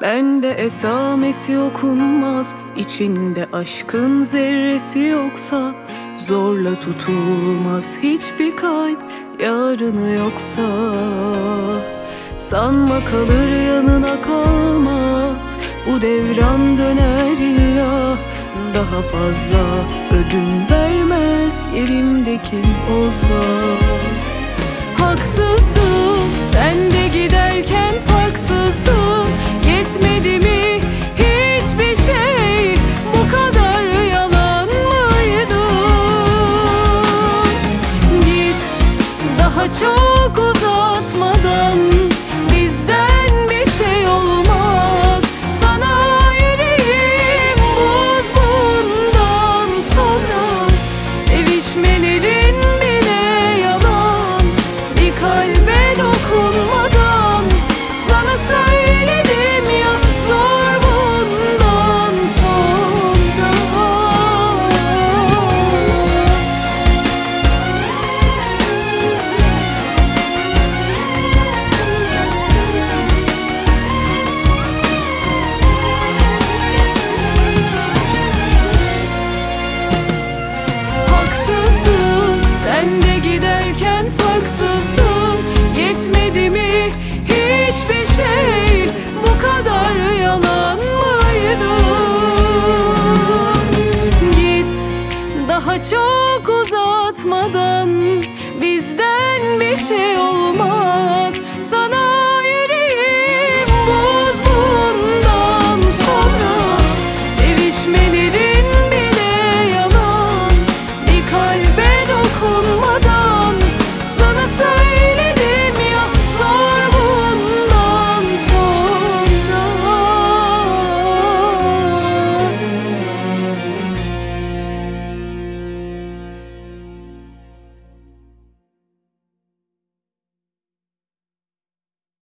Bende esamesi okunmaz, içinde aşkın zerresi yoksa zorla tutulmaz hiçbir kalp yarını yoksa. Sanma kalır yanına kalmaz, bu devran döner illa. Daha fazla ödün vermez yerimdekin olsa. Haksızdım, sen de giderken farksızdım. Yetmedi mi hiçbir şey, bu kadar yalan mıydı? Git, daha çok uzatmadan.